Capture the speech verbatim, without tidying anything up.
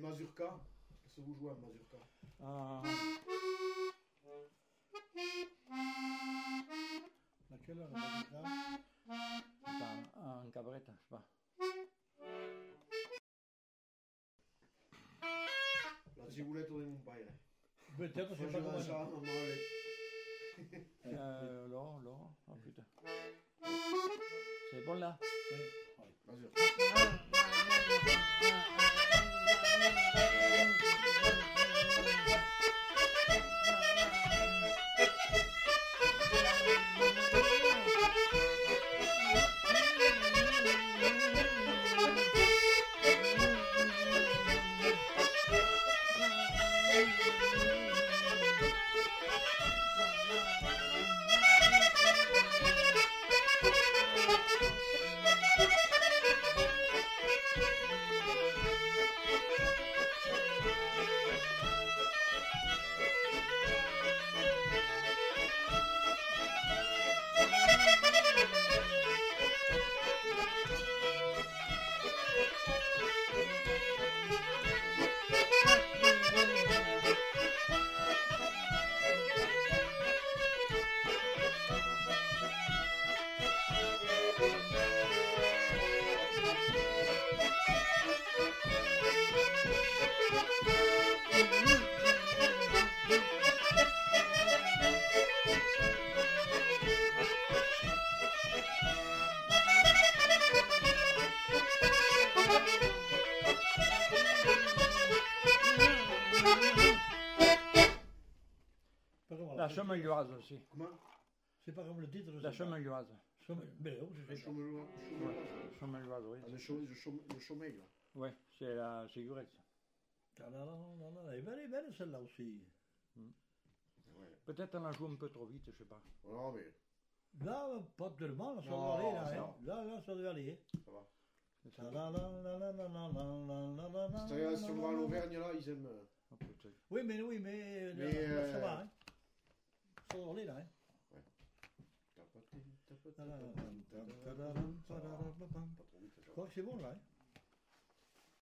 mazurkas. Qu'est-ce que vous jouez en mazurka? Ah. Laquelle heure est là? Attends, un cabaret, je sais pas. La cibuletto di un paese. Peut-être, c'est pas Faceva comment ça, ça. maman, elle- Euh, là, là, oh putain. C'est bon là? Oui. Mazurka. La chemeloise aussi. Comment? C'est pas comme le titre. La chemeloise. Mais oh, je Le sais pas. chômeur- Ouais, chemeloise, oui. Ah, le chômeur, le chômeur, le chômeur, là. Ouais, c'est la cigarette. Ah, non, non, non, non, elle est belle, elle est belle celle-là aussi. Ouais. Peut-être on la joue un peu trop vite, je sais pas. Non, mais Là, pas tellement, là, ça Non, doit aller, là. ça Hein. Là, là, ça doit aller. ça va. La, la, la, la, la, la, la, la, la, la, Si tu regardes sur le l'Auvergne, là, ils aiment. euh, Oh, peut-être. Oui, mais oui, mais, Mais, là, euh, ça va, hein. Ça doit aller, là, hein. tapoter, tapoter, Ta-da-da-dam, tapoter, ta-da-dam, ça va. ta-da-dam, Pas trop vite, ça Je va. crois que c'est bon, là, hein.